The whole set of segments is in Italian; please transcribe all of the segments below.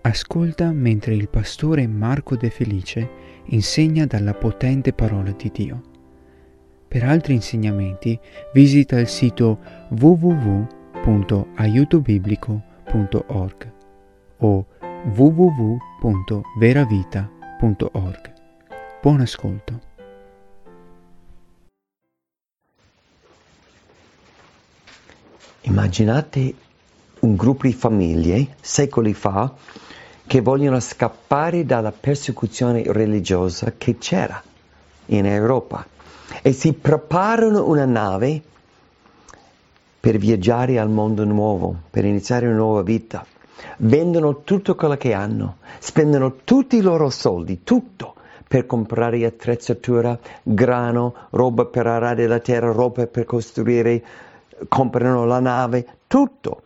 Ascolta mentre il pastore Marco De Felice insegna dalla potente parola di Dio. Per altri insegnamenti visita il sito www.aiutobiblico.org o www.veravita.org. Buon ascolto. Immaginate un gruppo di famiglie secoli fa che vogliono scappare dalla persecuzione religiosa che c'era in Europa e si preparano una nave per viaggiare al mondo nuovo, per iniziare una nuova vita. Vendono tutto quello che hanno, spendono tutti i loro soldi, tutto, per comprare attrezzatura, grano, roba per arare la terra, roba per costruire, comprano la nave, tutto.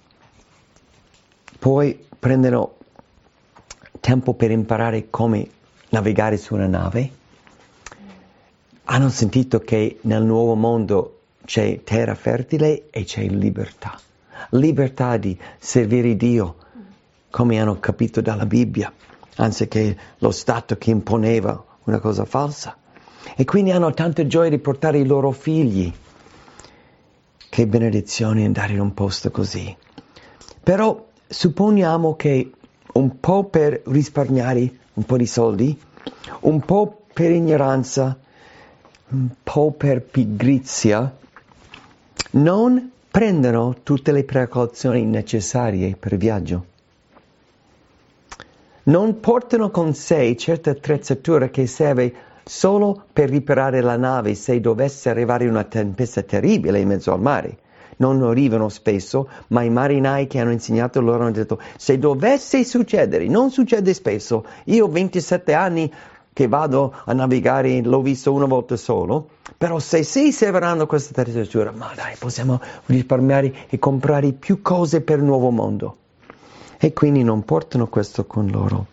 Poi prendono tempo per imparare come navigare su una nave. Hanno sentito che nel nuovo mondo c'è terra fertile e c'è libertà. Libertà di servire Dio, come hanno capito dalla Bibbia, anziché lo Stato che imponeva una cosa falsa. E quindi hanno tanta gioia di portare i loro figli. Che benedizione andare in un posto così. Però supponiamo che un po' per risparmiare un po' di soldi, un po' per ignoranza, un po' per pigrizia, non prendono tutte le precauzioni necessarie per il viaggio. Non portano con sé certa attrezzatura che serve solo per riparare la nave se dovesse arrivare una tempesta terribile in mezzo al mare. Non arrivano spesso, ma i marinai che hanno insegnato loro hanno detto: se dovesse succedere, non succede spesso, io ho 27 anni che vado a navigare, l'ho visto una volta solo, però se si serviranno questa attrezzatura, ma dai, possiamo risparmiare e comprare più cose per il nuovo mondo. E quindi non portano questo con loro.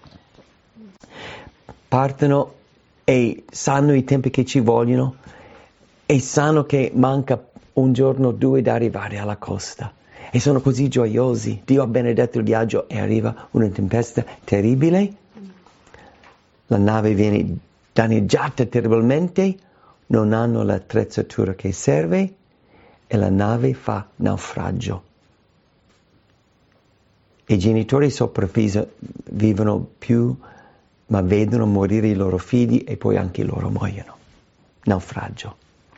Partono e sanno i tempi che ci vogliono e sanno che manca un giorno o due da arrivare alla costa. E sono così gioiosi. Dio ha benedetto il viaggio e arriva una tempesta terribile. La nave viene danneggiata terribilmente, non hanno l'attrezzatura che serve e la nave fa naufragio. I genitori sopravvivono più, ma vedono morire i loro figli e poi anche loro muoiono. Naufragio.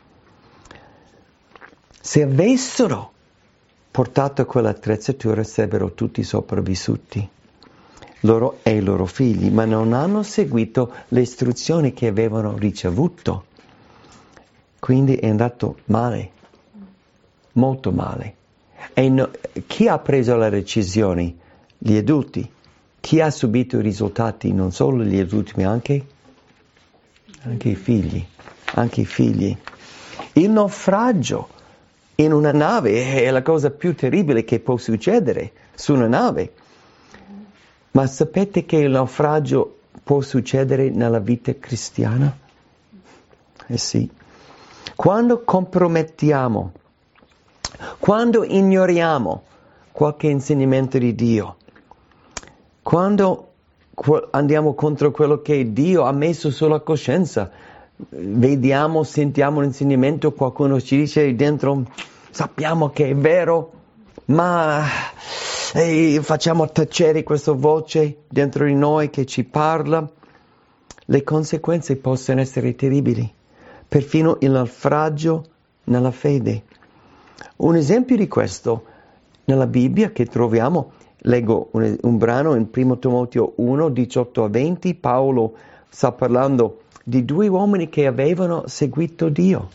Se avessero portato quell'attrezzatura sarebbero tutti sopravvissuti, loro e i loro figli, ma non hanno seguito le istruzioni che avevano ricevuto. Quindi è andato male, molto male. E chi ha preso le decisioni? Gli adulti. Chi ha subito i risultati? Non solo gli adulti, ma anche i figli. Anche i figli. Il naufragio in una nave è la cosa più terribile che può succedere su una nave. Ma sapete che il naufragio può succedere nella vita cristiana? Eh sì. Quando compromettiamo, quando ignoriamo qualche insegnamento di Dio, quando andiamo contro quello che Dio ha messo sulla coscienza, vediamo, sentiamo un insegnamento, qualcuno ci dice dentro, sappiamo che è vero, ma facciamo tacere questa voce dentro di noi che ci parla, le conseguenze possono essere terribili, perfino il naufragio nella fede. Un esempio di questo nella Bibbia che troviamo, leggo un brano in 1 Timoteo 1, 18-20, Paolo sta parlando di due uomini che avevano seguito Dio.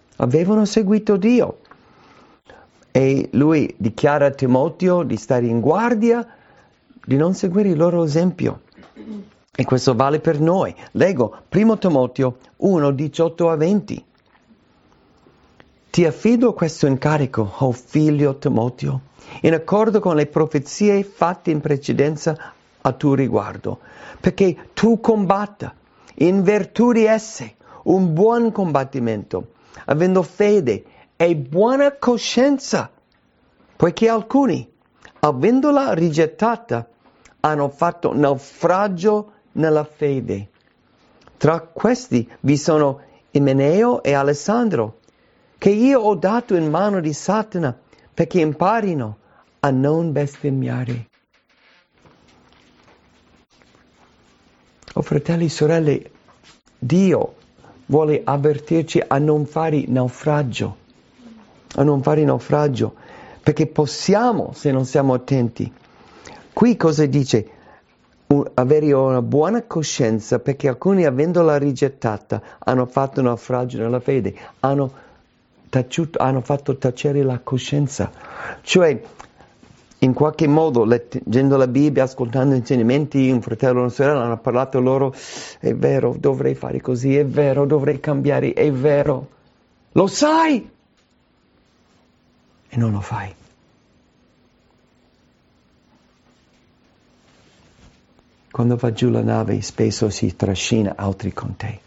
E lui dichiara a Timoteo di stare in guardia, di non seguire il loro esempio. E questo vale per noi. Leggo 1 Timoteo 1, 18-20. Ti affido questo incarico, o figlio Timoteo, in accordo con le profezie fatte in precedenza a tuo riguardo, perché tu combatta in virtù di esse un buon combattimento, avendo fede e buona coscienza, poiché alcuni, avendola rigettata, hanno fatto naufragio nella fede. Tra questi vi sono Imeneo e Alessandro, che io ho dato in mano di Satana perché imparino a non bestemmiare. Oh fratelli e sorelle, Dio vuole avvertirci a non fare naufragio, perché possiamo se non siamo attenti. Qui cosa dice? Avere una buona coscienza, perché alcuni, avendola rigettata, hanno fatto naufragio nella fede, hanno fatto tacere la coscienza. Cioè, in qualche modo, leggendo la Bibbia, ascoltando insegnamenti, un fratello o una sorella hanno parlato loro, è vero, dovrei fare così, è vero, dovrei cambiare, è vero. Lo sai! E non lo fai. Quando va giù la nave, spesso si trascina altri con te.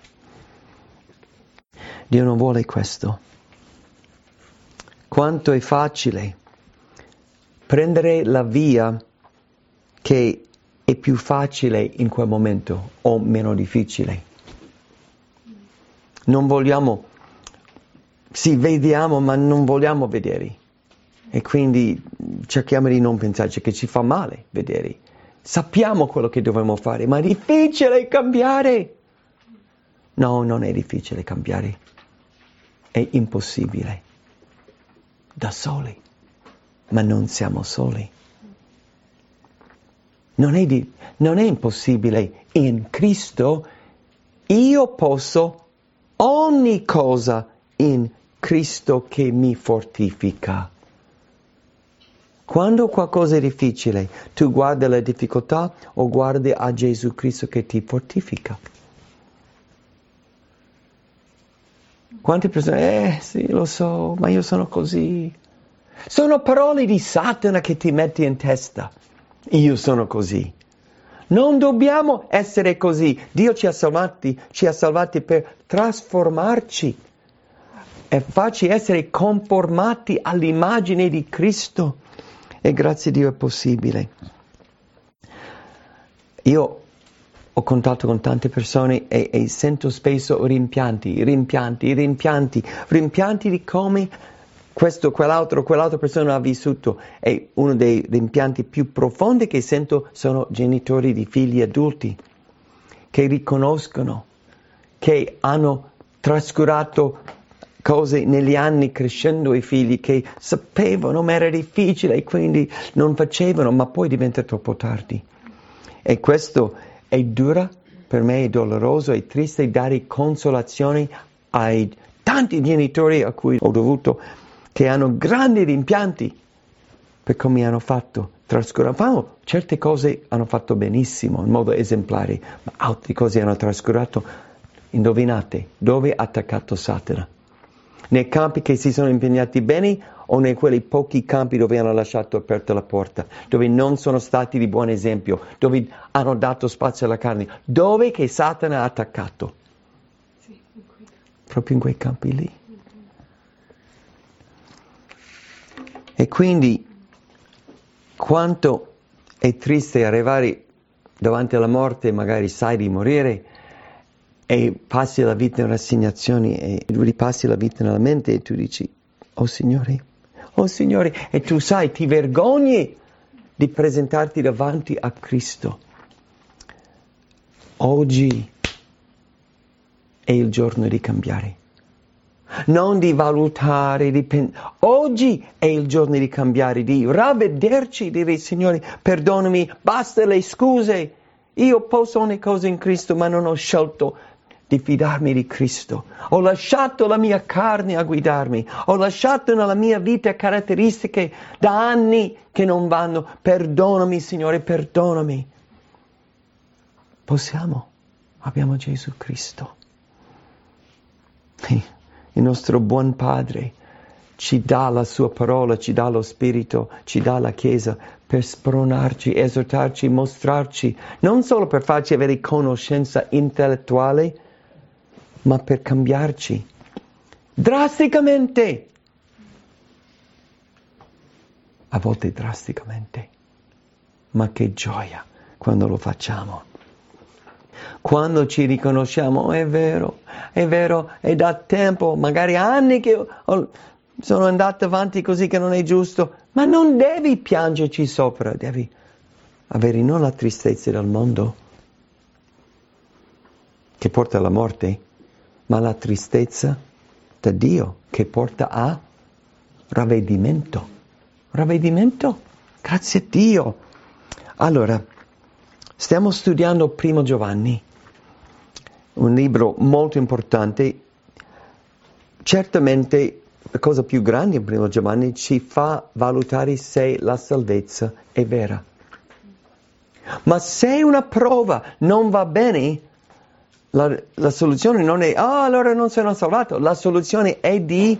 Dio non vuole questo. Quanto è facile prendere la via che è più facile in quel momento o meno difficile. Non vogliamo, sì, vediamo, ma non vogliamo vedere. E quindi cerchiamo di non pensarci che ci fa male vedere. Sappiamo quello che dobbiamo fare, ma è difficile cambiare. No, non è difficile cambiare. È impossibile. Da soli. Ma non siamo soli. Non è impossibile. In Cristo io posso ogni cosa in Cristo che mi fortifica. Quando qualcosa è difficile, tu guardi la difficoltà o guardi a Gesù Cristo che ti fortifica? Quante persone, sì, lo so, ma io sono così. Sono parole di Satana che ti metti in testa. Io sono così. Non dobbiamo essere così. Dio ci ha salvati per trasformarci. È facile essere conformati all'immagine di Cristo. E grazie a Dio è possibile. Io ho contatto con tante persone e sento spesso rimpianti di come quell'altra persona ha vissuto. E uno dei rimpianti più profondi che sento sono genitori di figli adulti che riconoscono che hanno trascurato cose negli anni crescendo i figli, che sapevano ma era difficile e quindi non facevano, ma poi diventa troppo tardi. E questo è dura, per me è doloroso, è triste dare consolazione ai tanti genitori a cui ho dovuto, che hanno grandi rimpianti per come hanno fatto, trascurando. Certe cose hanno fatto benissimo, in modo esemplare, ma altre cose hanno trascurato. Indovinate, dove ha attaccato Satana? Nei campi che si sono impegnati bene o nei quei pochi campi dove hanno lasciato aperta la porta, dove non sono stati di buon esempio, dove hanno dato spazio alla carne, dove che Satana ha attaccato? Sì, proprio in quei campi lì. E quindi quanto è triste arrivare davanti alla morte, magari sai di morire, e passi la vita in rassegnazione e ripassi la vita nella mente e tu dici, oh Signore, e tu sai, ti vergogni di presentarti davanti a Cristo. Oggi è il giorno di cambiare. Non di valutare, oggi è il giorno di cambiare, di ravvederci, dire Signore, perdonami, basta le scuse. Io posso ogni cosa in Cristo, ma non ho scelto di fidarmi di Cristo. Ho lasciato la mia carne a guidarmi. Ho lasciato nella mia vita caratteristiche da anni che non vanno. Perdonami, Signore, perdonami. Possiamo. Abbiamo Gesù Cristo. Il nostro buon Padre ci dà la sua parola, ci dà lo Spirito, ci dà la Chiesa per spronarci, esortarci, mostrarci, non solo per farci avere conoscenza intellettuale, ma per cambiarci drasticamente. A volte drasticamente. Ma che gioia quando lo facciamo. Quando ci riconosciamo, è vero, è da tempo, magari anni che sono andato avanti così che non è giusto, ma non devi piangerci sopra, devi avere non la tristezza del mondo che porta alla morte, ma la tristezza da Dio che porta a ravvedimento. Ravvedimento? Grazie a Dio. Allora, stiamo studiando Primo Giovanni, un libro molto importante. Certamente la cosa più grande in Primo Giovanni ci fa valutare se la salvezza è vera. Ma se una prova non va bene, la soluzione non è, allora non sono salvato. La soluzione è di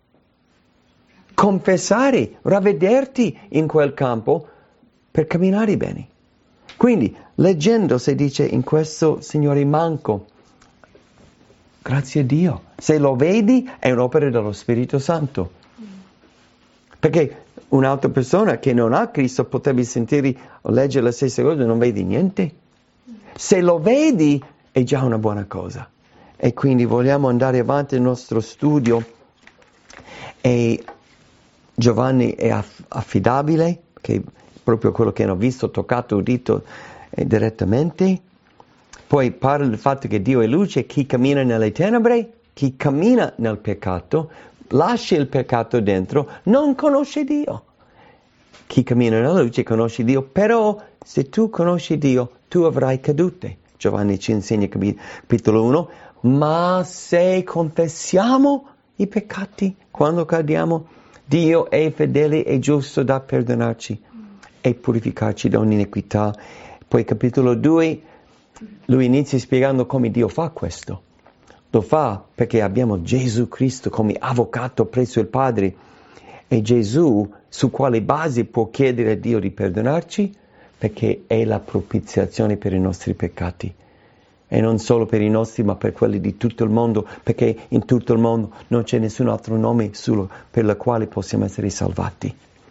confessare, ravvederti in quel campo per camminare bene. Quindi, leggendo, si dice, in questo, Signore, manco. Grazie a Dio. Se lo vedi, è un'opera dello Spirito Santo. Perché un'altra persona che non ha Cristo potrebbe sentire o leggere la stessa cosa e non vedi niente. Se lo vedi, è già una buona cosa. E quindi vogliamo andare avanti nel nostro studio. E Giovanni è affidabile, che è proprio quello che hanno visto, toccato, udito direttamente. Poi parla del fatto che Dio è luce, chi cammina nelle tenebre, chi cammina nel peccato, lascia il peccato dentro, non conosce Dio. Chi cammina nella luce conosce Dio, però se tu conosci Dio, tu avrai cadute. Giovanni ci insegna, capitolo 1, ma se confessiamo i peccati quando cadiamo, Dio è fedele e giusto da perdonarci e purificarci da ogni iniquità. Poi capitolo 2, lui inizia spiegando come Dio fa questo. Lo fa perché abbiamo Gesù Cristo come avvocato presso il Padre. E Gesù, su quale base può chiedere a Dio di perdonarci? Perché è la propiziazione per i nostri peccati. E non solo per i nostri, ma per quelli di tutto il mondo, perché in tutto il mondo non c'è nessun altro nome per il quale possiamo essere salvati.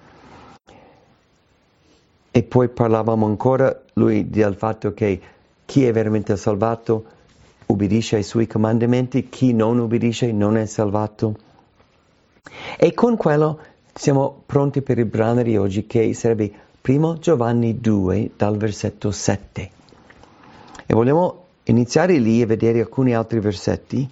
E poi parlavamo ancora, lui, del fatto che chi è veramente salvato ubbidisce ai suoi comandamenti, chi non ubbidisce non è salvato. E con quello siamo pronti per il brano di oggi, che sarebbe 1 Giovanni 2, dal versetto 7. E vogliamo iniziare lì e vedere alcuni altri versetti.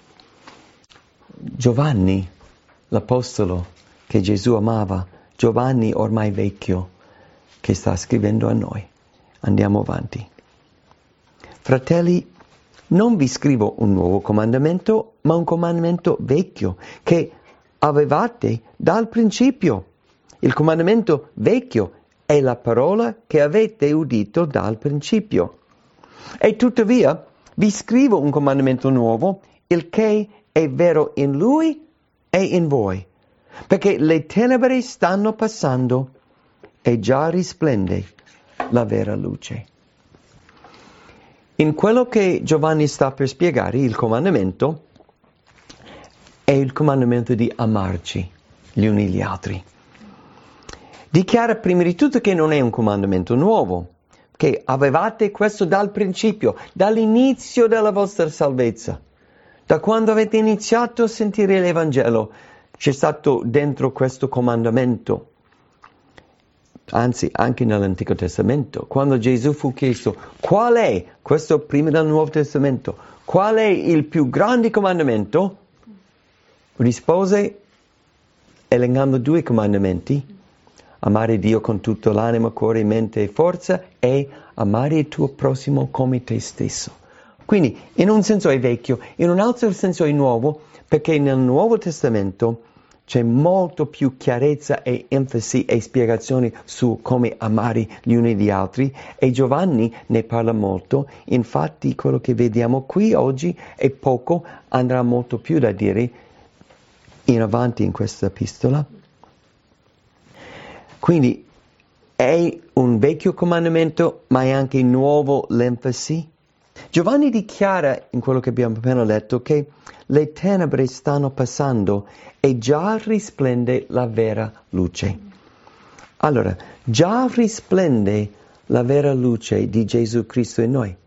Giovanni, l'apostolo che Gesù amava, Giovanni ormai vecchio, che sta scrivendo a noi. Andiamo avanti. Fratelli, non vi scrivo un nuovo comandamento, ma un comandamento vecchio, che avevate dal principio. Il comandamento vecchio è la parola che avete udito dal principio. E tuttavia vi scrivo un comandamento nuovo, il che è vero in lui e in voi, perché le tenebre stanno passando e già risplende la vera luce. In quello che Giovanni sta per spiegare, il comandamento è il comandamento di amarci gli uni gli altri. Dichiara prima di tutto che non è un comandamento nuovo, che avevate questo dal principio, dall'inizio della vostra salvezza. Da quando avete iniziato a sentire l'Evangelo, c'è stato dentro questo comandamento. Anzi, anche nell'Antico Testamento, quando Gesù fu chiesto qual è, questo prima del Nuovo Testamento, qual è il più grande comandamento, rispose elencando 2 comandamenti: amare Dio con tutto l'anima, cuore, mente e forza, e amare il tuo prossimo come te stesso. Quindi in un senso è vecchio, in un altro senso è nuovo, perché nel Nuovo Testamento c'è molto più chiarezza e enfasi e spiegazioni su come amare gli uni gli altri, e Giovanni ne parla molto. Infatti quello che vediamo qui oggi è poco, andrà molto più da dire in avanti in questa epistola. Quindi è un vecchio comandamento, ma è anche nuovo l'enfasi. Giovanni dichiara in quello che abbiamo appena letto che le tenebre stanno passando e già risplende la vera luce. Allora, già risplende la vera luce di Gesù Cristo in noi.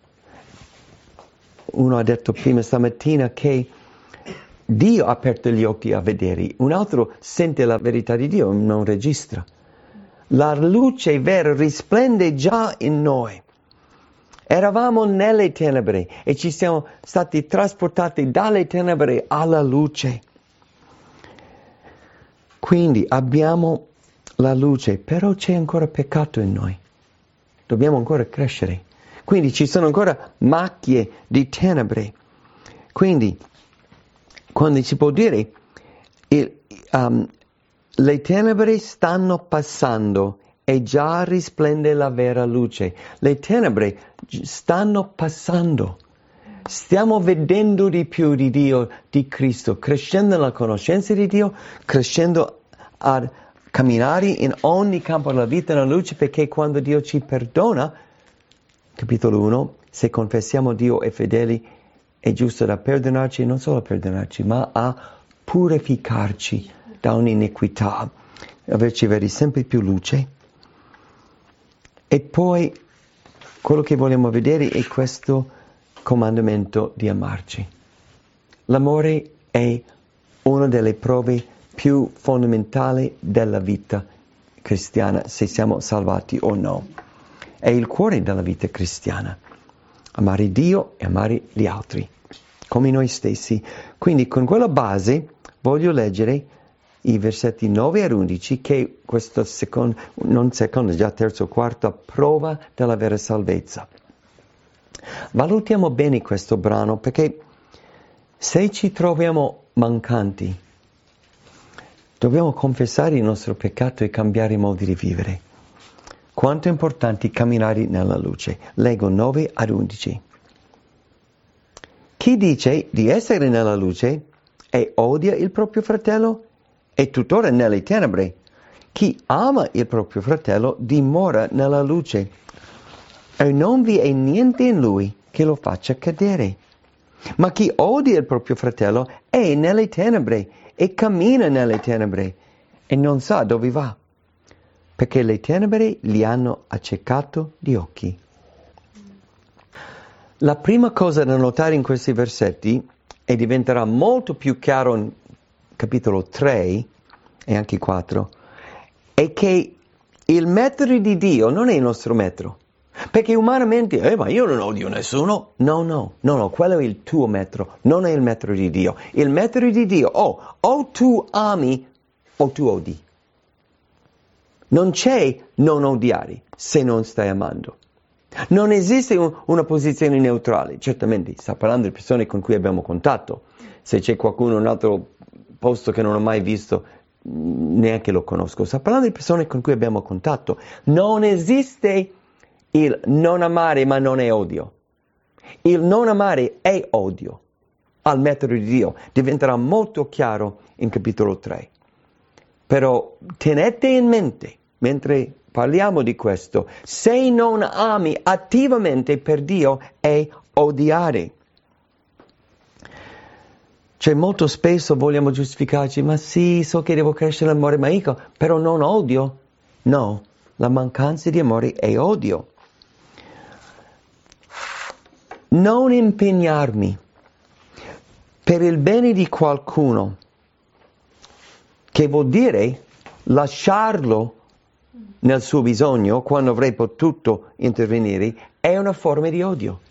Uno ha detto prima stamattina che Dio ha aperto gli occhi a vedere, un altro sente la verità di Dio, non registra. La luce vera risplende già in noi. Eravamo nelle tenebre e ci siamo stati trasportati dalle tenebre alla luce. Quindi abbiamo la luce, però c'è ancora peccato in noi. Dobbiamo ancora crescere. Quindi ci sono ancora macchie di tenebre. Quindi, quando si può dire, le tenebre stanno passando e già risplende la vera luce. Le tenebre stanno passando. Stiamo vedendo di più di Dio, di Cristo, crescendo nella conoscenza di Dio, crescendo a camminare in ogni campo della vita nella luce, perché quando Dio ci perdona, capitolo 1, se confessiamo Dio è fedele e giusto da perdonarci, non solo a perdonarci, ma a purificarci da un'iniquità, averci veri sempre più luce. E poi quello che vogliamo vedere è questo comandamento di amarci. L'amore è una delle prove più fondamentali della vita cristiana, se siamo salvati o no. È il cuore della vita cristiana. Amare Dio e amare gli altri, come noi stessi. Quindi con quella base voglio leggere i versetti 9 e 11, che questo già terzo o quarta prova della vera salvezza. Valutiamo bene questo brano, perché se ci troviamo mancanti, dobbiamo confessare il nostro peccato e cambiare i modi di vivere. Quanto è importante camminare nella luce. Leggo 9 ad 11. Chi dice di essere nella luce e odia il proprio fratello è tuttora nelle tenebre. Chi ama il proprio fratello dimora nella luce e non vi è niente in lui che lo faccia cadere. Ma chi odia il proprio fratello è nelle tenebre e cammina nelle tenebre e non sa dove va, perché le tenebre gli hanno accecato gli occhi. La prima cosa da notare in questi versetti, e diventerà molto più chiaro in capitolo 3 e anche 4, è che il metodo di Dio non è il nostro metodo. Perché umanamente, ma io non odio nessuno. No, quello è il tuo metodo, non è il metodo di Dio. Il metodo di Dio, o tu ami o tu odi. Non c'è non odiare se non stai amando. Non esiste una posizione neutrale. Certamente sta parlando di persone con cui abbiamo contatto. Se c'è qualcuno in un altro posto che non ho mai visto, neanche lo conosco. Sta parlando di persone con cui abbiamo contatto. Non esiste il non amare ma non è odio. Il non amare è odio al metodo di Dio. Diventerà molto chiaro in capitolo 3. Però tenete in mente, mentre parliamo di questo, se non ami attivamente per Dio è odiare. Cioè molto spesso vogliamo giustificarci, ma sì, so che devo crescere l'amore, ma io però non odio. No, la mancanza di amore è odio. Non impegnarmi per il bene di qualcuno, che vuol dire lasciarlo nel suo bisogno quando avrei potuto intervenire, è una forma di odio.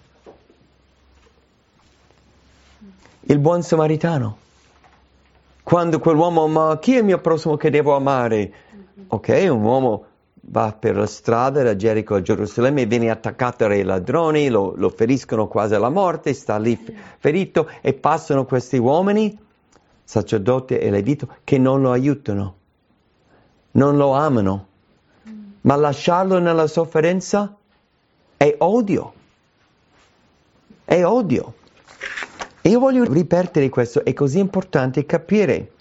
Il buon samaritano, quando quell'uomo, ma chi è il mio prossimo che devo amare? Ok, un uomo va per la strada da Gerico a Gerusalemme e viene attaccato dai ladroni, lo feriscono quasi alla morte, sta lì ferito e passano questi uomini, sacerdote e levito, che non lo aiutano, non lo amano, ma lasciarlo nella sofferenza è odio. È odio. E io voglio ripetere questo, è così importante capire.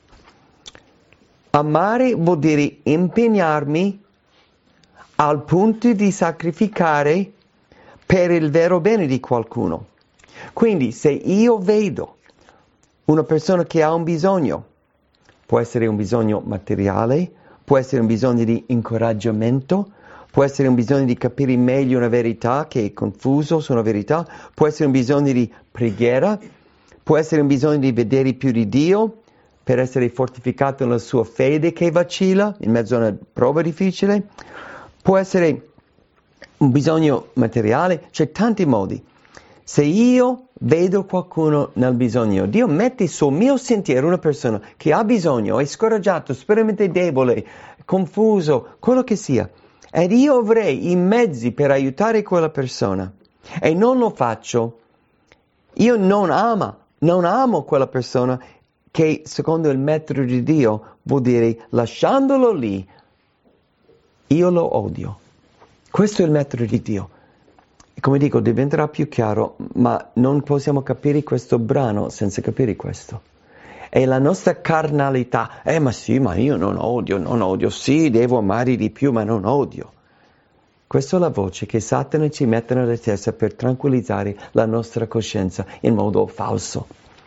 Amare vuol dire impegnarmi al punto di sacrificare per il vero bene di qualcuno. Quindi se io vedo una persona che ha un bisogno, può essere un bisogno materiale, può essere un bisogno di incoraggiamento, può essere un bisogno di capire meglio una verità che è confuso su una verità, può essere un bisogno di preghiera, può essere un bisogno di vedere più di Dio per essere fortificato nella sua fede che vacilla in mezzo a una prova difficile, può essere un bisogno materiale, c'è tanti modi. Se io vedo qualcuno nel bisogno, Dio mette sul mio sentiero una persona che ha bisogno, è scoraggiato, sperimente debole, confuso, quello che sia, ed io avrei i mezzi per aiutare quella persona e non lo faccio, io non amo quella persona che secondo il metodo di Dio vuol dire lasciandolo lì, io lo odio. Questo è il metodo di Dio. E come dico, diventerà più chiaro, ma non possiamo capire questo brano senza capire questo. È la nostra carnalità. Ma sì, ma io non odio. Sì, devo amare di più, ma non odio. Questa è la voce che Satana ci mette nella testa per tranquillizzare la nostra coscienza in modo falso.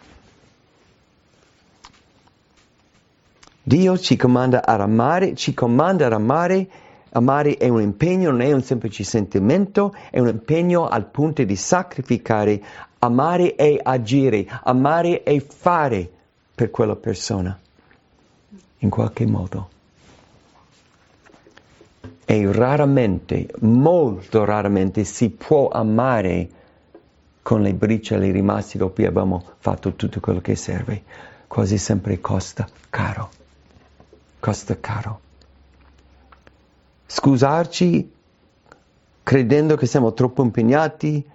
Dio ci comanda ad amare, Amare è un impegno, non è un semplice sentimento, è un impegno al punto di sacrificare. Amare è agire, amare è fare per quella persona, in qualche modo. E raramente, molto raramente, si può amare con le briciole rimaste dopo che abbiamo fatto tutto quello che serve. Quasi sempre costa caro. Costa caro. Scusarci credendo che siamo troppo impegnati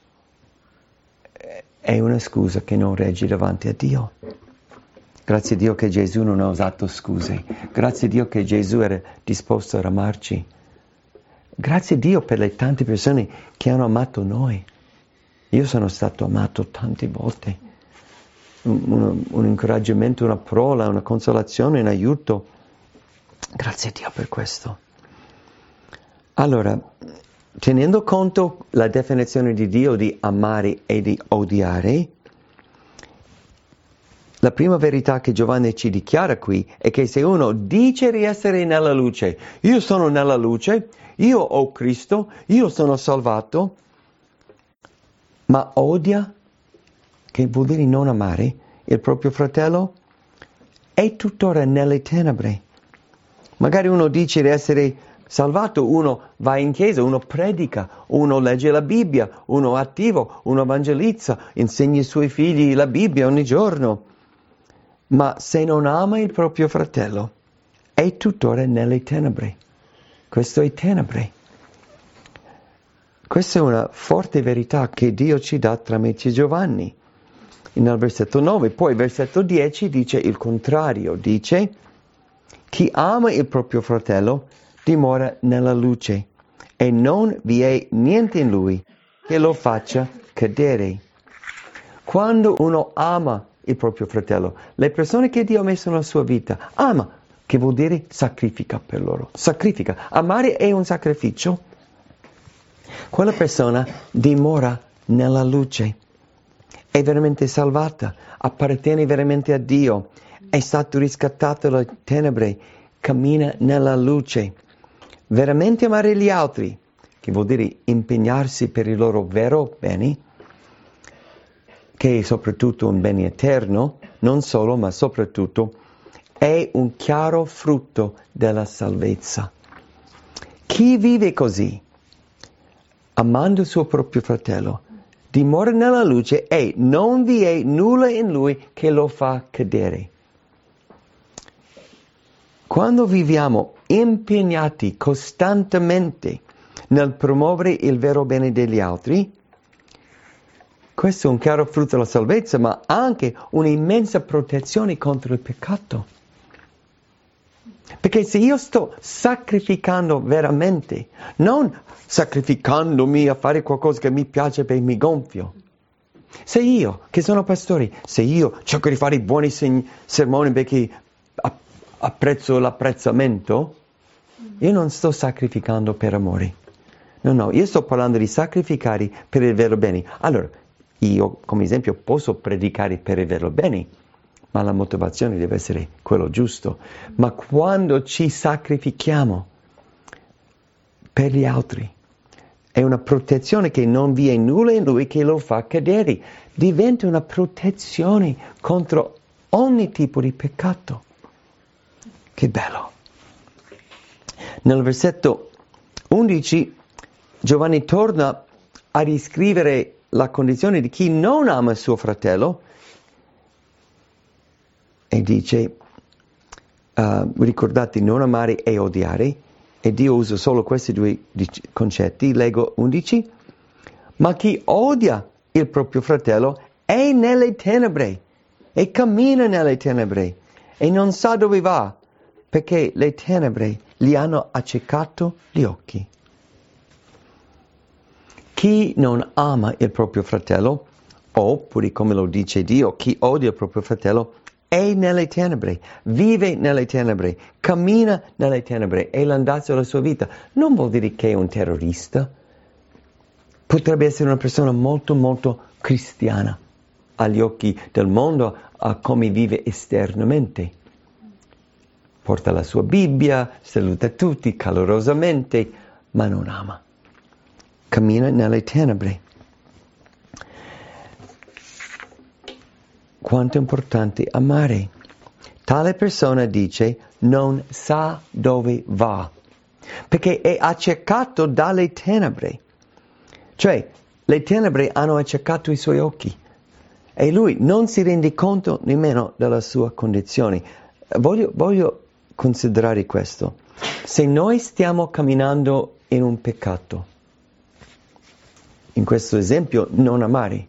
è una scusa che non regge davanti a Dio. Grazie a Dio che Gesù non ha usato scuse. Grazie a Dio che Gesù era disposto ad amarci. Grazie a Dio per le tante persone che hanno amato noi. Io sono stato amato tante volte. Un incoraggiamento, una parola, una consolazione, un aiuto. Grazie a Dio per questo. Allora, tenendo conto la definizione di Dio di amare e di odiare, la prima verità che Giovanni ci dichiara qui è che se uno dice di essere nella luce, io sono nella luce, io ho Cristo, io sono salvato, ma odia, che vuol dire non amare il proprio fratello, è tuttora nelle tenebre. Magari uno dice di essere salvato, uno va in chiesa, uno predica, uno legge la Bibbia, uno è attivo, uno evangelizza, insegna ai suoi figli la Bibbia ogni giorno. Ma se non ama il proprio fratello, è tuttora nelle tenebre. Questo è tenebre. Questa è una forte verità che Dio ci dà tramite Giovanni. Nel versetto 9, poi versetto 10 dice il contrario, dice chi ama il proprio fratello dimora nella luce e non vi è niente in lui che lo faccia cadere. Quando uno ama il proprio fratello, le persone che Dio ha messo nella sua vita, ama, che vuol dire sacrifica per loro, sacrifica. Amare è un sacrificio. Quella persona dimora nella luce, è veramente salvata, appartiene veramente a Dio, è stato riscattato dalle tenebre, cammina nella luce. Veramente amare gli altri, che vuol dire impegnarsi per il loro vero bene, che è soprattutto un bene eterno, non solo ma soprattutto, è un chiaro frutto della salvezza. Chi vive così, amando il suo proprio fratello, dimora nella luce e non vi è nulla in lui che lo fa cadere. Quando viviamo impegnati costantemente nel promuovere il vero bene degli altri, questo è un chiaro frutto della salvezza, ma anche un'immensa protezione contro il peccato. Perché se io sto sacrificando veramente, non sacrificandomi a fare qualcosa che mi piace perché mi gonfio. Se io, che sono pastore, se io cerco di fare buoni sermoni perché apprezzo l'apprezzamento, io non sto sacrificando per amore. No, io sto parlando di sacrificare per il vero bene. Allora, io come esempio posso predicare per il vero bene, ma la motivazione deve essere quello giusto. Ma quando ci sacrifichiamo per gli altri. È una protezione che non vi è nulla in lui che lo fa cadere. Diventa una protezione contro ogni tipo di peccato. Che bello! Nel versetto 11 Giovanni torna a riscrivere la condizione di chi non ama suo fratello e dice, ricordate, non amare e odiare, e Dio usa solo questi due concetti. Leggo 11, ma chi odia il proprio fratello è nelle tenebre e cammina nelle tenebre e non sa dove va, perché le tenebre gli hanno accecato gli occhi. Chi non ama il proprio fratello, oppure come lo dice Dio, chi odia il proprio fratello, è nelle tenebre, vive nelle tenebre, cammina nelle tenebre e l'andazzo della sua vita. Non vuol dire che è un terrorista. Potrebbe essere una persona molto molto cristiana agli occhi del mondo, a come vive esternamente. Porta la sua Bibbia, saluta tutti calorosamente, ma non ama. Cammina nelle tenebre. Quanto è importante amare. Tale persona dice non sa dove va, perché è accecato dalle tenebre. Cioè, le tenebre hanno accecato i suoi occhi e lui non si rende conto nemmeno della sua condizione. Voglio considerare questo. Se noi stiamo camminando in un peccato, in questo esempio non amare,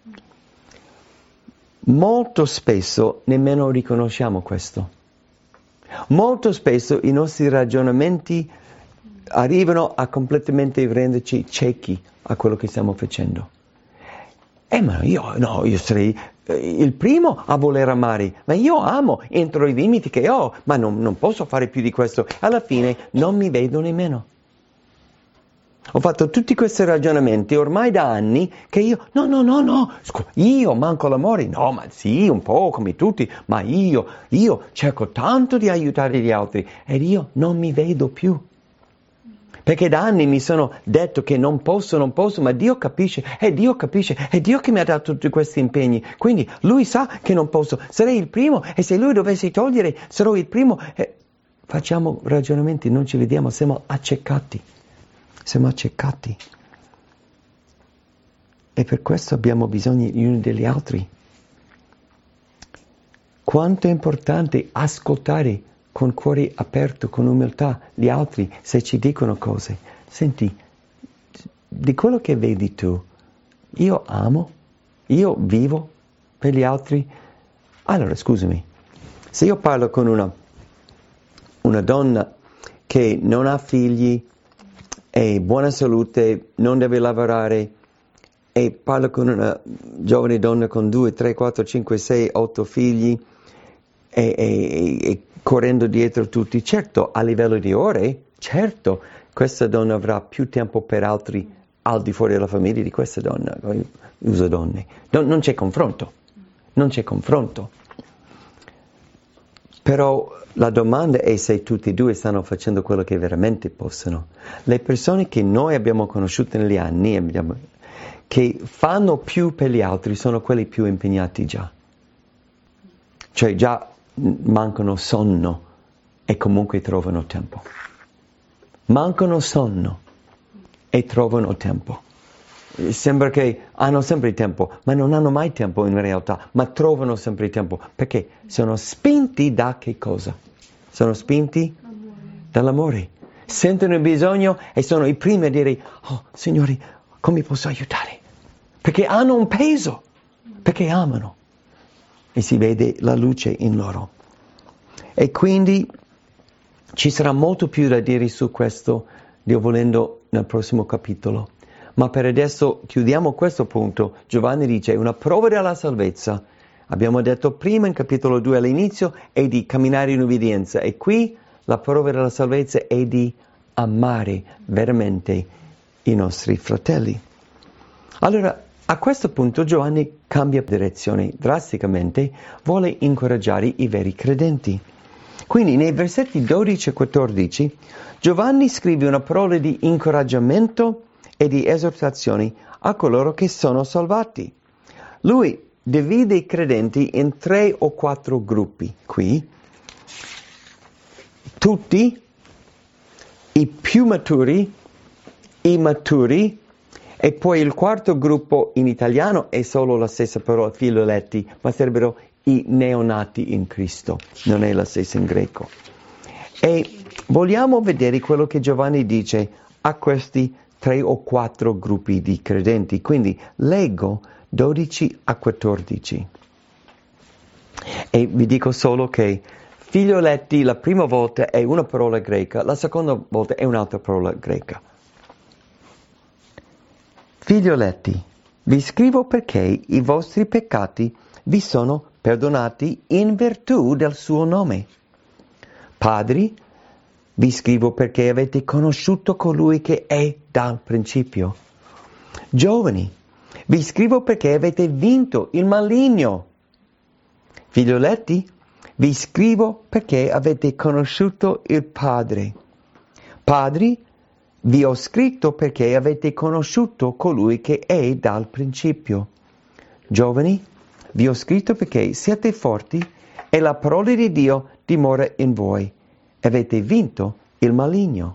molto spesso nemmeno riconosciamo questo. Molto spesso i nostri ragionamenti arrivano a completamente renderci ciechi a quello che stiamo facendo. Ma io sarei il primo a voler amare, ma io amo entro i limiti che ho, ma non posso fare più di questo. Alla fine non mi vedo nemmeno. Ho fatto tutti questi ragionamenti ormai da anni che io, no, io manco l'amore, no, ma sì, un po' come tutti, ma io cerco tanto di aiutare gli altri ed io non mi vedo più. Perché da anni mi sono detto che non posso, ma Dio capisce, è Dio che mi ha dato tutti questi impegni, quindi Lui sa che non posso, sarei il primo e se Lui dovesse togliere sarò il primo. Facciamo ragionamenti, non ci vediamo, siamo accecati. Siamo accecati e per questo abbiamo bisogno gli uni degli altri. Quanto è importante ascoltare con cuore aperto, con umiltà, gli altri se ci dicono cose. Senti, di quello che vedi tu, io amo, io vivo per gli altri. Allora, scusami, se io parlo con una donna che non ha figli, e buona salute, non deve lavorare, e parlo con una giovane donna con 2, 3, 4, 5, 6, 8 figli e correndo dietro tutti, certo a livello di ore, certo questa donna avrà più tempo per altri al di fuori della famiglia di questa donna, uso donne, non c'è confronto, però la domanda è se tutti e due stanno facendo quello che veramente possono. Le persone che noi abbiamo conosciuto negli anni, che fanno più per gli altri, sono quelli più impegnati già. Cioè già mancano sonno e comunque trovano tempo. Mancano sonno e trovano tempo. Sembra che hanno sempre tempo, ma non hanno mai tempo in realtà, ma trovano sempre tempo. Perché? Sono spinti da che cosa? Sono spinti dall'amore. Sentono il bisogno e sono i primi a dire, oh Signore, come posso aiutare? Perché hanno un peso, perché amano. E si vede la luce in loro. E quindi ci sarà molto più da dire su questo, Dio volendo, nel prossimo capitolo. Ma per adesso chiudiamo questo punto. Giovanni dice, una prova della salvezza, abbiamo detto prima in capitolo 2 all'inizio, è di camminare in ubbidienza. E qui la prova della salvezza è di amare veramente i nostri fratelli. Allora, a questo punto Giovanni cambia direzione drasticamente, vuole incoraggiare i veri credenti. Quindi nei versetti 12 e 14 Giovanni scrive una parola di incoraggiamento e di esortazione a coloro che sono salvati. Lui divide i credenti in 3 o 4 gruppi qui. Tutti, i più maturi, i maturi, e poi il quarto gruppo in italiano è solo la stessa parola, figlioletti, ma sarebbero i neonati in Cristo, non è la stessa in greco. E vogliamo vedere quello che Giovanni dice a questi 3 o 4 gruppi di credenti. Quindi leggo 12 a 14. E vi dico solo che figlioletti la prima volta è una parola greca, la seconda volta è un'altra parola greca. Figlioletti, vi scrivo perché i vostri peccati vi sono perdonati in virtù del suo nome. Padri, vi scrivo perché avete conosciuto colui che è dal principio. Giovani, vi scrivo perché avete vinto il maligno. Figlioletti, vi scrivo perché avete conosciuto il Padre. Padri, vi ho scritto perché avete conosciuto colui che è dal principio. Giovani, vi ho scritto perché siete forti e la parola di Dio dimora in voi. Avete vinto il maligno.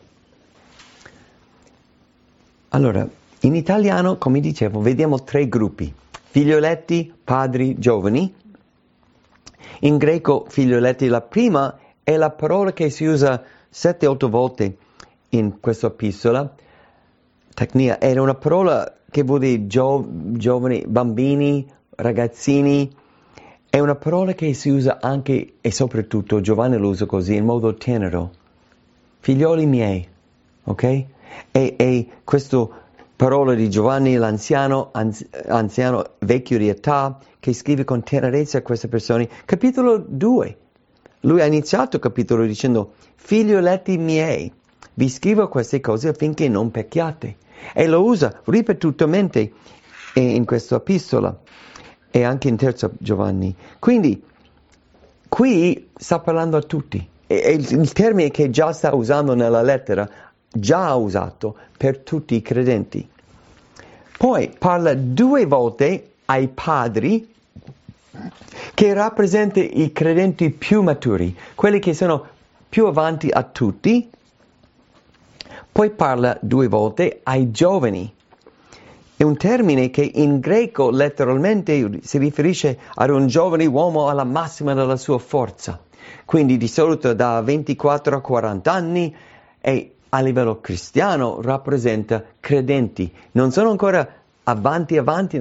Allora, in italiano, come dicevo, vediamo 3 gruppi. Figlioletti, padri, giovani. In greco, figlioletti, la prima è la parola che si usa 7-8 volte in questa epistola. Tecnia era una parola che vuol dire giovani, bambini, ragazzini. È una parola che si usa anche e soprattutto, Giovanni lo usa così, in modo tenero. Figlioli miei, ok? E questa parola di Giovanni, l'anziano, anziano vecchio di età, che scrive con tenerezza a queste persone. Capitolo 2. Lui ha iniziato il capitolo dicendo, figlioletti miei, vi scrivo queste cose affinché non pecchiate. E lo usa ripetutamente in questa epistola e anche in terza Giovanni. Quindi qui sta parlando a tutti. E il termine che già sta usando nella lettera, già ha usato per tutti i credenti. Poi parla 2 volte ai padri, che rappresenta i credenti più maturi, quelli che sono più avanti a tutti. Poi parla 2 volte ai giovani. È un termine che in greco letteralmente si riferisce ad un giovane uomo alla massima della sua forza. Quindi di solito da 24 a 40 anni e a livello cristiano rappresenta credenti. Non sono ancora avanti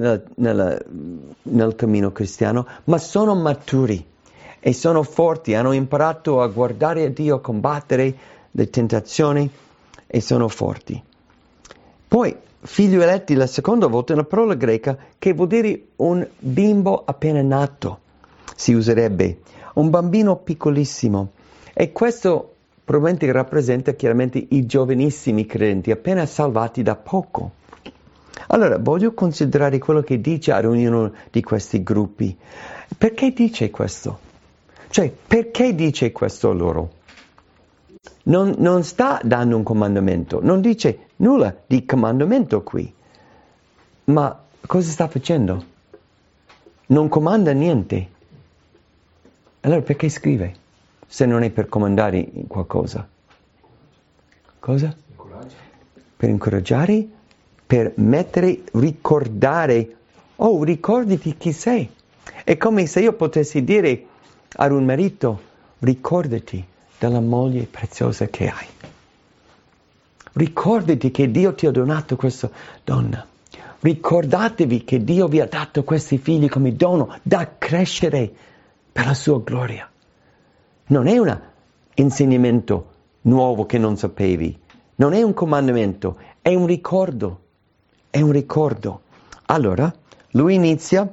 nel cammino cristiano, ma sono maturi e sono forti, hanno imparato a guardare a Dio, a combattere le tentazioni e sono forti. Poi figlioletti la seconda volta è una parola greca che vuol dire un bimbo appena nato, si userebbe, un bambino piccolissimo. E questo probabilmente rappresenta chiaramente i giovanissimi credenti, appena salvati da poco. Allora, voglio considerare quello che dice ad ognuno di questi gruppi. Perché dice questo? Cioè, perché dice questo a loro? Non sta dando un comandamento, non dice nulla di comandamento qui. Ma cosa sta facendo? Non comanda niente. Allora perché scrive? Se non è per comandare qualcosa. Cosa? Per incoraggiare, per mettere, ricordare. Oh, ricordati chi sei. È come se io potessi dire ad un marito, ricordati della moglie preziosa che hai. Ricordati che Dio ti ha donato questa donna. Ricordatevi che Dio vi ha dato questi figli come dono da crescere per la sua gloria. Non è un insegnamento nuovo che non sapevi. Non è un comandamento, è un ricordo. È un ricordo. Allora, lui inizia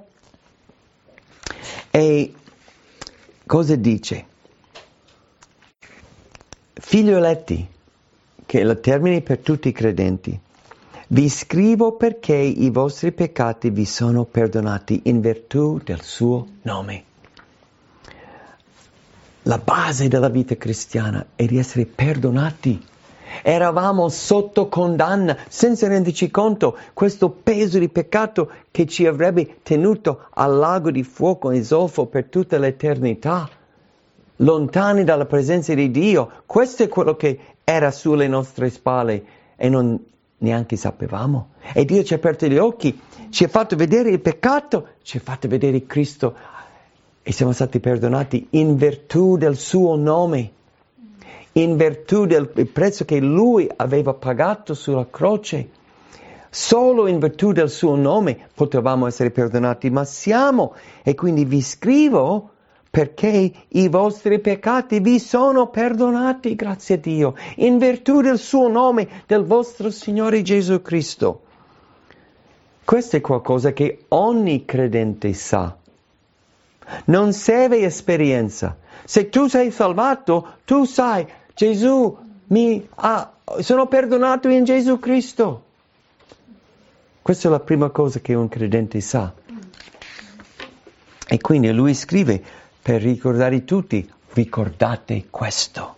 e cosa dice? Figlioletti, che è il termine per tutti i credenti, vi scrivo perché i vostri peccati vi sono perdonati in virtù del suo nome. La base della vita cristiana è di essere perdonati. Eravamo sotto condanna, senza renderci conto, questo peso di peccato che ci avrebbe tenuto al lago di fuoco e zolfo per tutta l'eternità, lontani dalla presenza di Dio. Questo è quello che era sulle nostre spalle e non neanche sapevamo. E Dio ci ha aperto gli occhi, ci ha fatto vedere il peccato, ci ha fatto vedere Cristo e siamo stati perdonati in virtù del suo nome, in virtù del prezzo che Lui aveva pagato sulla croce. Solo in virtù del suo nome potevamo essere perdonati, ma siamo. E quindi vi scrivo perché i vostri peccati vi sono perdonati, grazie a Dio, in virtù del suo nome, del vostro Signore Gesù Cristo. Questo è qualcosa che ogni credente sa. Non serve esperienza. Se tu sei salvato, tu sai, Gesù sono perdonato in Gesù Cristo. Questa è la prima cosa che un credente sa. E quindi lui scrive per ricordare tutti, ricordate questo.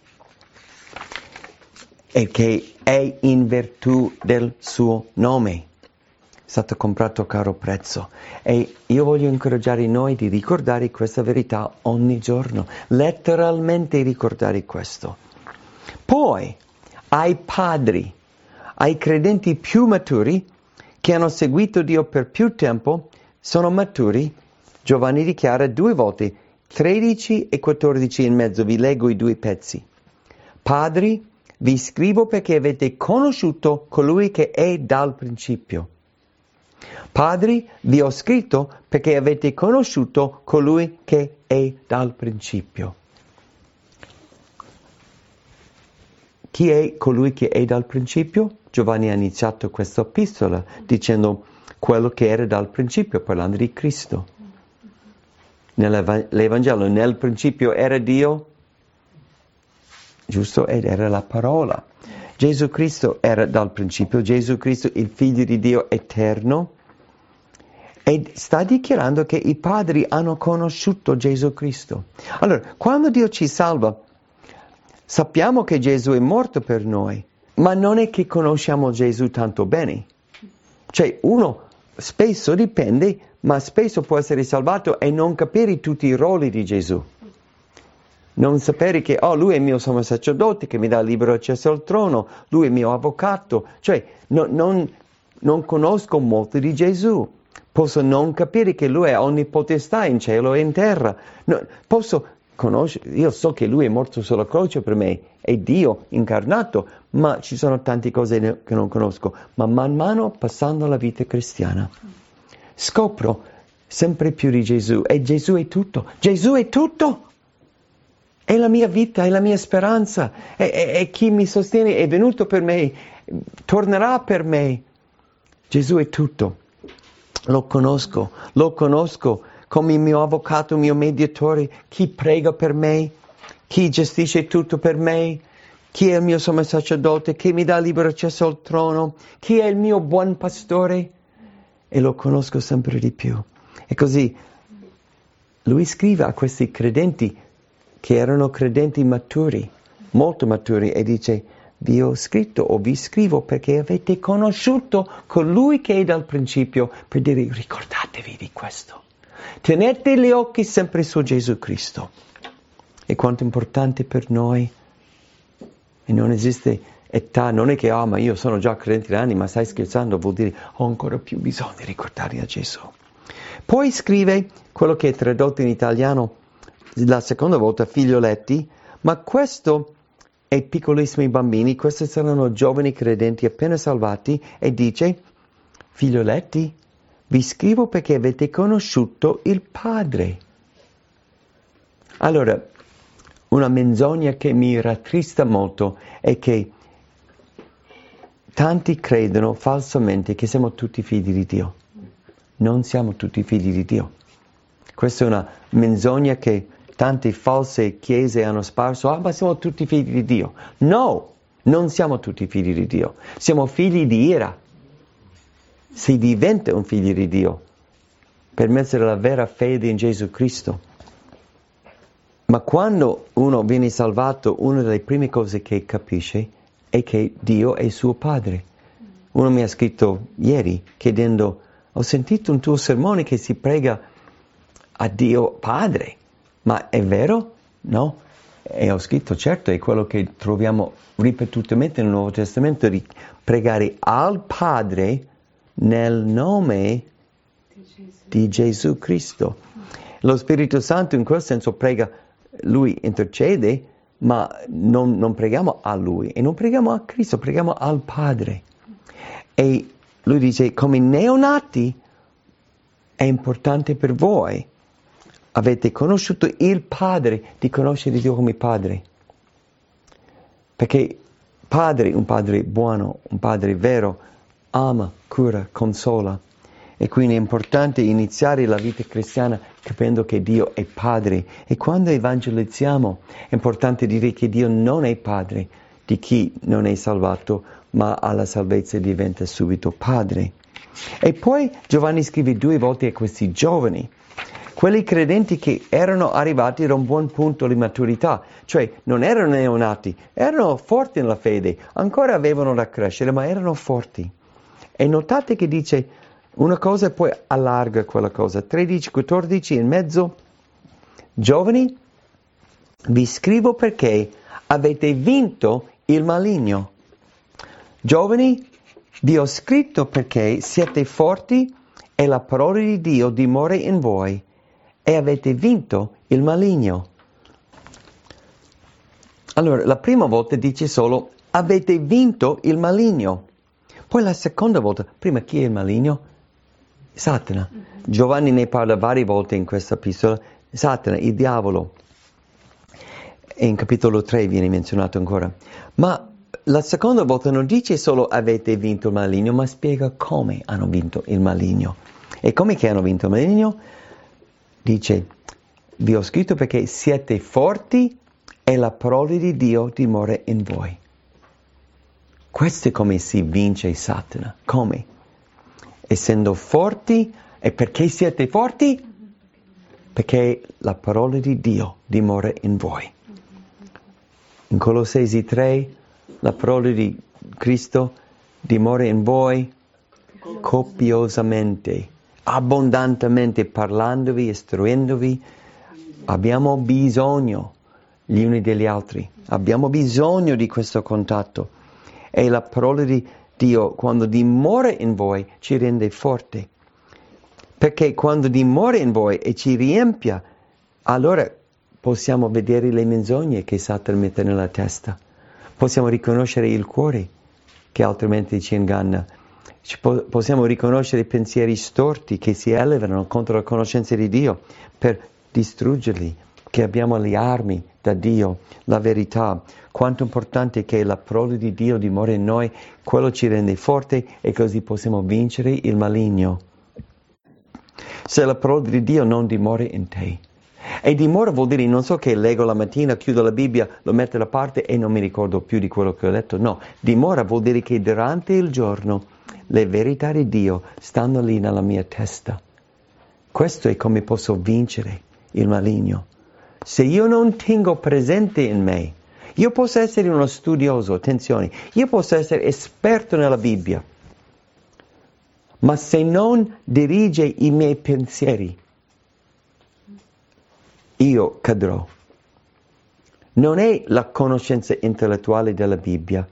E che è in virtù del suo nome. È stato comprato a caro prezzo. E io voglio incoraggiare noi di ricordare questa verità ogni giorno. Letteralmente ricordare questo. Poi, ai padri, ai credenti più maturi, che hanno seguito Dio per più tempo, sono maturi, Giovanni dichiara 2 volte, 13 e 14 in mezzo, vi leggo i 2 pezzi. Padri, vi scrivo perché avete conosciuto colui che è dal principio. Padri, vi ho scritto perché avete conosciuto colui che è dal principio. Chi è colui che è dal principio? Giovanni ha iniziato questa epistola dicendo quello che era dal principio, parlando di Cristo. Nell'Evangelo, nel principio era Dio, giusto? Ed era la parola. Gesù Cristo era dal principio, Gesù Cristo, il Figlio di Dio eterno, e sta dichiarando che i padri hanno conosciuto Gesù Cristo. Allora, quando Dio ci salva, sappiamo che Gesù è morto per noi, ma non è che conosciamo Gesù tanto bene. Cioè, uno spesso dipende, ma spesso può essere salvato e non capire tutti i ruoli di Gesù. Non sapere che, lui è il mio sommo sacerdote, che mi dà libero accesso al trono, lui è il mio avvocato. Cioè, non conosco molto di Gesù. Posso non capire che lui è onnipotestà in cielo e in terra. Posso conoscere, io so che lui è morto sulla croce per me, è Dio incarnato, ma ci sono tante cose che non conosco. Ma man mano, passando la vita cristiana, scopro sempre più di Gesù. E Gesù è tutto. Gesù è tutto. È la mia vita, è la mia speranza. È chi mi sostiene, è venuto per me, tornerà per me. Gesù è tutto. Lo conosco come il mio avvocato, il mio mediatore, chi prega per me, chi gestisce tutto per me, chi è il mio sommo sacerdote, chi mi dà libero accesso al trono, chi è il mio buon pastore, e lo conosco sempre di più. E così lui scrive a questi credenti che erano credenti maturi, molto maturi, e dice: vi ho scritto o vi scrivo perché avete conosciuto colui che è dal principio, per dire ricordatevi di questo. Tenete gli occhi sempre su Gesù Cristo. E quanto è importante per noi. E non esiste età, non è che ma io sono già credente da anni, ma stai scherzando, vuol dire ho ancora più bisogno di ricordare a Gesù. Poi scrive quello che è tradotto in italiano la seconda volta, figlioletti, ma questo è piccolissimi bambini, questi saranno giovani credenti appena salvati, e dice: figlioletti, vi scrivo perché avete conosciuto il Padre. Allora, una menzogna che mi rattrista molto è che tanti credono falsamente che siamo tutti figli di Dio. Non siamo tutti figli di Dio. Questa è una menzogna che tante false chiese hanno sparso. Ma siamo tutti figli di Dio. No, non siamo tutti figli di Dio. Siamo figli di ira. Si diventa un figlio di Dio per mezzo della vera fede in Gesù Cristo. Ma quando uno viene salvato, una delle prime cose che capisce è che Dio è suo padre. Uno mi ha scritto ieri chiedendo: ho sentito un tuo sermone che si prega a Dio Padre, ma è vero? No? E ho scritto: certo, è quello che troviamo ripetutamente nel Nuovo Testamento, di pregare al Padre nel nome di Gesù Cristo. Lo Spirito Santo in quel senso prega, Lui intercede, ma non preghiamo a Lui e non preghiamo a Cristo, preghiamo al Padre. E Lui dice: come neonati è importante per voi, avete conosciuto il Padre, di conoscere Dio come Padre. Perché Padre, un Padre buono, un Padre vero, ama, cura, consola. E quindi è importante iniziare la vita cristiana capendo che Dio è Padre. E quando evangelizziamo è importante dire che Dio non è Padre di chi non è salvato, ma alla salvezza diventa subito Padre. E poi Giovanni scrive 2 volte a questi giovani, quelli credenti che erano arrivati da un buon punto di maturità, cioè non erano neonati, erano forti nella fede, ancora avevano da crescere, ma erano forti. E notate che dice una cosa e poi allarga quella cosa. 13, 14 in mezzo. Giovani, vi scrivo perché avete vinto il maligno. Giovani, vi ho scritto perché siete forti e la parola di Dio dimora in voi e avete vinto il maligno. Allora, la prima volta dice solo avete vinto il maligno. Poi la seconda volta, prima chi è il maligno? Satana. Giovanni ne parla varie volte in questa epistola. Satana, il diavolo. E in capitolo 3 viene menzionato ancora. Ma la seconda volta non dice solo avete vinto il maligno, ma spiega come hanno vinto il maligno. E come che hanno vinto il maligno? Dice: vi ho scritto perché siete forti e la parola di Dio dimora in voi. Questo è come si vince Satana. Come? Essendo forti. E perché siete forti? Perché la parola di Dio dimora in voi. In Colossesi 3, la parola di Cristo dimora in voi copiosamente, abbondantemente, parlandovi, istruendovi. Abbiamo bisogno gli uni degli altri, abbiamo bisogno di questo contatto. E la parola di Dio, quando dimora in voi, ci rende forti. Perché quando dimora in voi e ci riempia, allora possiamo vedere le menzogne che Satana mette nella testa. Possiamo riconoscere il cuore che altrimenti ci inganna. Possiamo riconoscere i pensieri storti che si elevano contro la conoscenza di Dio per distruggerli, che abbiamo le armi da Dio, la verità. Quanto importante è che la parola di Dio dimora in noi, quello ci rende forte e così possiamo vincere il maligno. Se la parola di Dio non dimora in te, e dimora vuol dire non so che leggo la mattina, chiudo la Bibbia, lo metto da parte e non mi ricordo più di quello che ho letto. No, dimora vuol dire che durante il giorno le verità di Dio stanno lì nella mia testa. Questo è come posso vincere il maligno. Se io non tengo presente in me, io posso essere uno studioso, attenzione, io posso essere esperto nella Bibbia, ma se non dirige i miei pensieri, io cadrò. Non è la conoscenza intellettuale della Bibbia,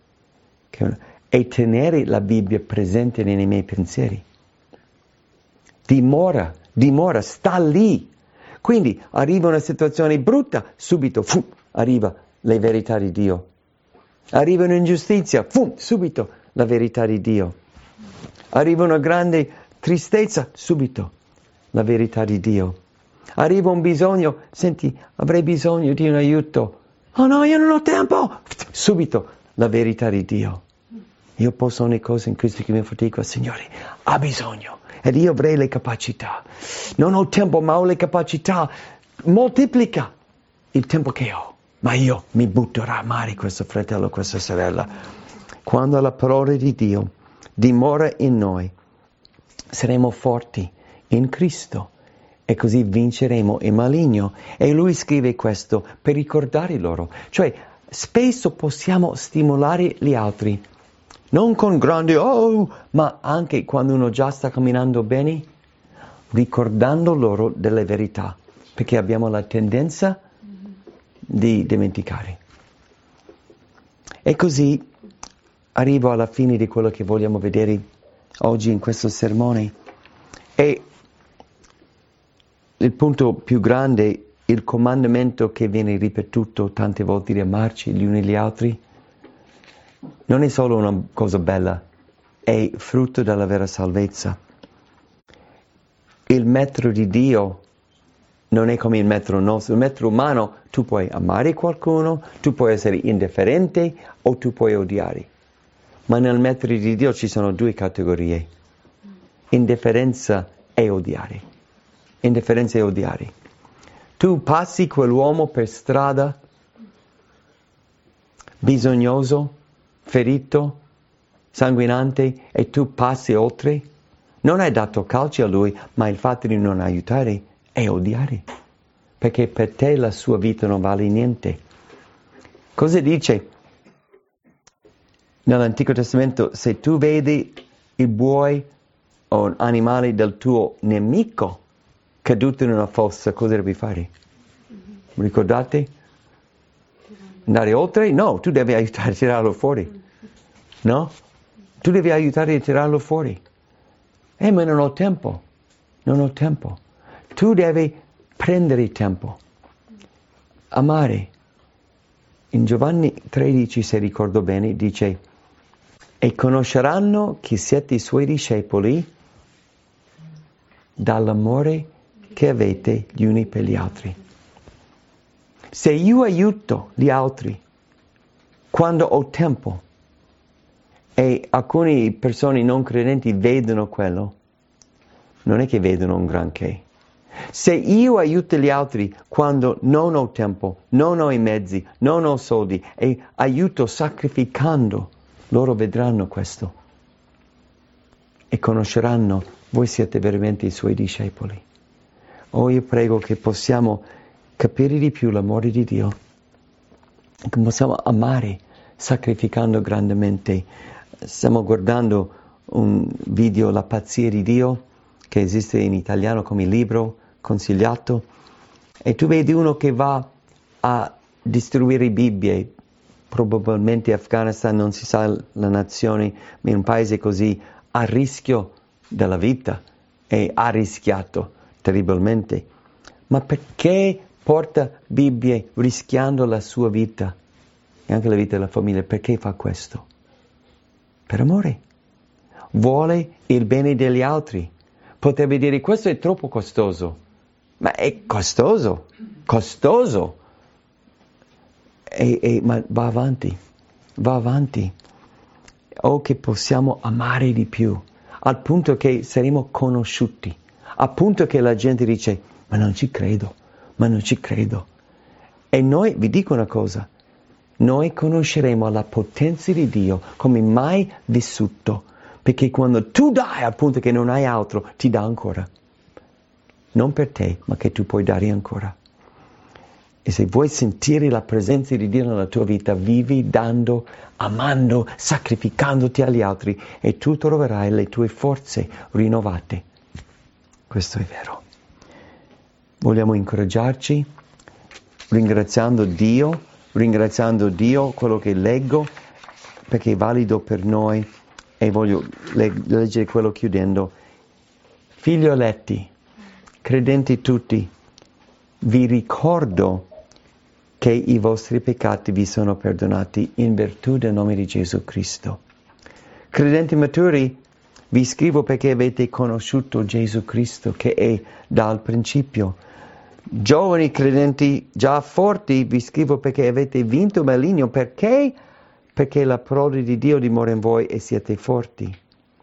è tenere la Bibbia presente nei miei pensieri. Dimora, sta lì. Quindi arriva una situazione brutta, subito, arriva le verità di Dio. Arriva un'ingiustizia, subito la verità di Dio. Arriva una grande tristezza, subito la verità di Dio. Arriva un bisogno, senti, avrei bisogno di un aiuto. Oh no, io non ho tempo! Subito la verità di Dio. Io posso ogni cosa in Cristo che mi fortifica, Signore, ha bisogno. Ed io avrei le capacità. Non ho tempo, ma ho le capacità. Moltiplica il tempo che ho. Ma io mi butterò a mare questo fratello, questa sorella. Quando la parola di Dio dimora in noi, saremo forti in Cristo e così vinceremo il maligno. E lui scrive questo per ricordare loro. Cioè, spesso possiamo stimolare gli altri, non con grandi ma anche quando uno già sta camminando bene, ricordando loro delle verità, perché abbiamo la tendenza di dimenticare. E così arrivo alla fine di quello che vogliamo vedere oggi in questo sermone. E il punto più grande, il comandamento che viene ripetuto tante volte di amarci gli uni gli altri, non è solo una cosa bella, è frutto della vera salvezza. Il metro di Dio non è come il metro nostro. Il metro umano, tu puoi amare qualcuno, tu puoi essere indifferente o tu puoi odiare. Ma nel metro di Dio ci sono due categorie: indifferenza e odiare. Indifferenza e odiare. Tu passi quell'uomo per strada, bisognoso, ferito, sanguinante, e tu passi oltre. Non hai dato calci a lui, ma il fatto di non aiutare è odiare, perché per te la sua vita non vale niente. Cosa dice nell'Antico Testamento? Se tu vedi il buoi o un animale del tuo nemico caduto in una fossa, cosa devi fare? Ricordate? Andare oltre? No, tu devi aiutare a tirarlo fuori. No? Tu devi aiutare a tirarlo fuori. Ma non ho tempo. Non ho tempo. Tu devi prendere tempo. Amare. In Giovanni 13, se ricordo bene, dice: e conosceranno che siete i suoi discepoli dall'amore che avete gli uni per gli altri. Se io aiuto gli altri quando ho tempo, e alcune persone non credenti vedono quello, non è che vedono un granché. Se io aiuto gli altri quando non ho tempo, non ho i mezzi, non ho soldi, e aiuto sacrificando, loro vedranno questo e conosceranno: voi siete veramente i suoi discepoli. Io prego che possiamo capire di più l'amore di Dio, che possiamo amare sacrificando grandemente. Stiamo guardando un video, La pazzia di Dio, che esiste in italiano come libro consigliato, e tu vedi uno che va a distribuire Bibbie, probabilmente Afghanistan, non si sa la nazione, ma in un paese così a rischio della vita, e ha rischiato terribilmente. Ma perché porta Bibbie rischiando la sua vita e anche la vita della famiglia? Perché fa questo? Per amore. Vuole il bene degli altri. Potrebbe dire: questo è troppo costoso. Ma è costoso, costoso. Ma va avanti, va avanti. Che possiamo amare di più, al punto che saremo conosciuti, al punto che la gente dice: ma non ci credo, ma non ci credo. E noi, vi dico una cosa, noi conosceremo la potenza di Dio come mai vissuto, perché quando tu dai al punto che non hai altro, ti dà ancora. Non per te, ma che tu puoi dare ancora. E se vuoi sentire la presenza di Dio nella tua vita, vivi dando, amando, sacrificandoti agli altri, e tu troverai le tue forze rinnovate. Questo è vero. Vogliamo incoraggiarci, ringraziando Dio, quello che leggo, perché è valido per noi, e voglio leggere quello chiudendo. Figli eletti, credenti tutti, vi ricordo che i vostri peccati vi sono perdonati in virtù del nome di Gesù Cristo. Credenti maturi, vi scrivo perché avete conosciuto Gesù Cristo, che è dal principio. Giovani credenti già forti, vi scrivo perché avete vinto il maligno. Perché? Perché la parola di Dio dimora in voi e siete forti.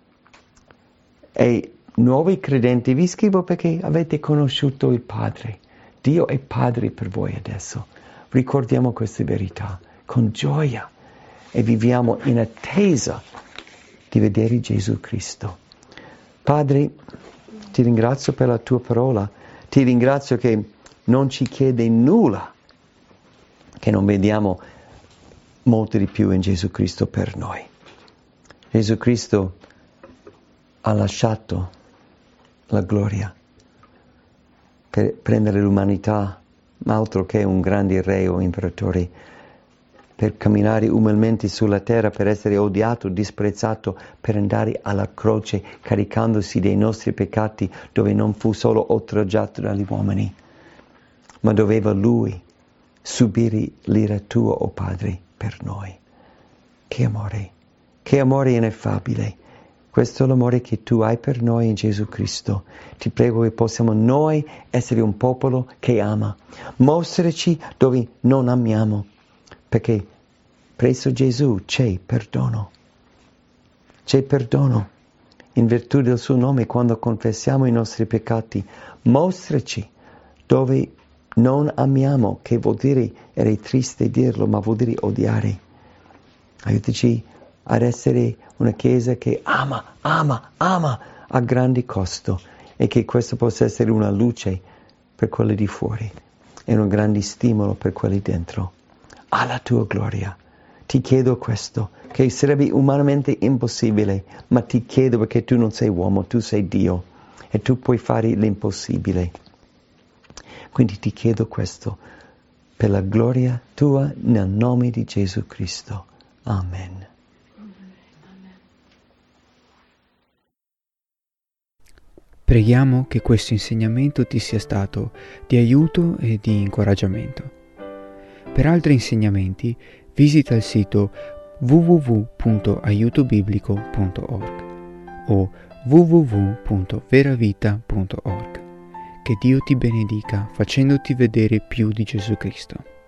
E nuovi credenti, vi scrivo perché avete conosciuto il Padre. Dio è Padre per voi adesso. Ricordiamo queste verità con gioia e viviamo in attesa di vedere Gesù Cristo. Padre, ti ringrazio per la tua parola. Ti ringrazio che non ci chiede nulla, che non vediamo molto di più in Gesù Cristo per noi. Gesù Cristo ha lasciato la gloria per prendere l'umanità, altro che un grande re o imperatore, per camminare umilmente sulla terra, per essere odiato, disprezzato, per andare alla croce caricandosi dei nostri peccati, dove non fu solo oltraggiato dagli uomini, ma doveva Lui subire l'ira tua, o Padre, per noi. Che amore ineffabile. Questo è l'amore che tu hai per noi in Gesù Cristo. Ti prego che possiamo noi essere un popolo che ama. Mostraci dove non amiamo, perché presso Gesù c'è perdono. C'è perdono in virtù del suo nome quando confessiamo i nostri peccati. Mostraci dove non amiamo, che vuol dire, è triste dirlo, ma vuol dire odiare. Aiutaci ad essere una Chiesa che ama a grande costo, e che questo possa essere una luce per quelli di fuori e un grande stimolo per quelli dentro. Alla tua gloria. Ti chiedo questo, che sarebbe umanamente impossibile, ma ti chiedo perché tu non sei uomo, tu sei Dio e tu puoi fare l'impossibile. Quindi ti chiedo questo per la gloria tua, nel nome di Gesù Cristo. Amen. Preghiamo che questo insegnamento ti sia stato di aiuto e di incoraggiamento. Per altri insegnamenti visita il sito www.aiutobiblico.org o www.veravita.org. Che Dio ti benedica facendoti vedere più di Gesù Cristo.